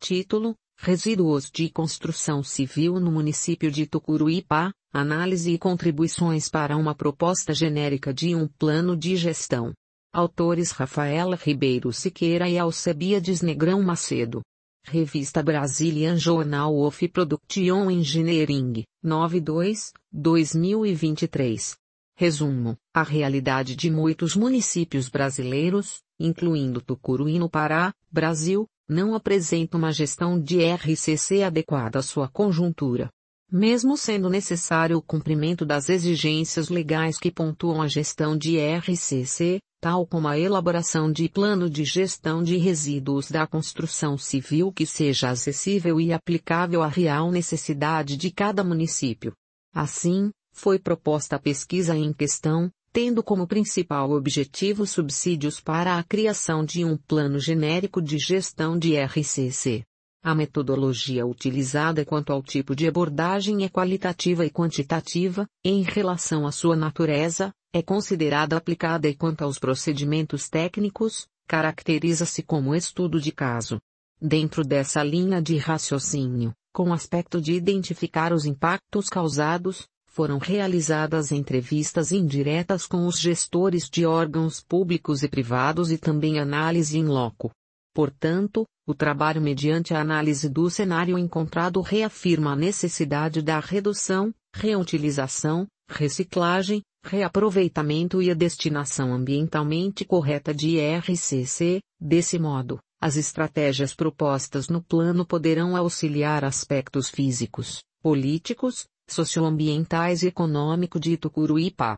Título: Resíduos de construção civil no município de Tucuruípa, análise e contribuições para uma proposta genérica de um plano de gestão. Autores: Rafaela Ribeiro Siqueira e Alcebiades Negrão Macedo. Revista Brazilian Journal of Production Engineering, 92, 2023. Resumo: a realidade de muitos municípios brasileiros, incluindo Tucuruí no Pará, Brasil, não apresenta uma gestão de RCC adequada à sua conjuntura. Mesmo sendo necessário o cumprimento das exigências legais que pontuam a gestão de RCC, tal como a elaboração de plano de gestão de resíduos da construção civil que seja acessível e aplicável à real necessidade de cada município. Assim, foi proposta a pesquisa em questão, tendo como principal objetivo subsídios para a criação de um plano genérico de gestão de RCC. A metodologia utilizada quanto ao tipo de abordagem é qualitativa e quantitativa, em relação à sua natureza, é considerada aplicada e quanto aos procedimentos técnicos, caracteriza-se como estudo de caso. Dentro dessa linha de raciocínio, com o aspecto de identificar os impactos causados, foram realizadas entrevistas indiretas com os gestores de órgãos públicos e privados e também análise in loco. Portanto, o trabalho mediante a análise do cenário encontrado reafirma a necessidade da redução, reutilização, reciclagem, reaproveitamento e a destinação ambientalmente correta de RCC. Desse modo, as estratégias propostas no plano poderão auxiliar aspectos físicos, políticos, socioambientais e econômicos de Tucuruípa.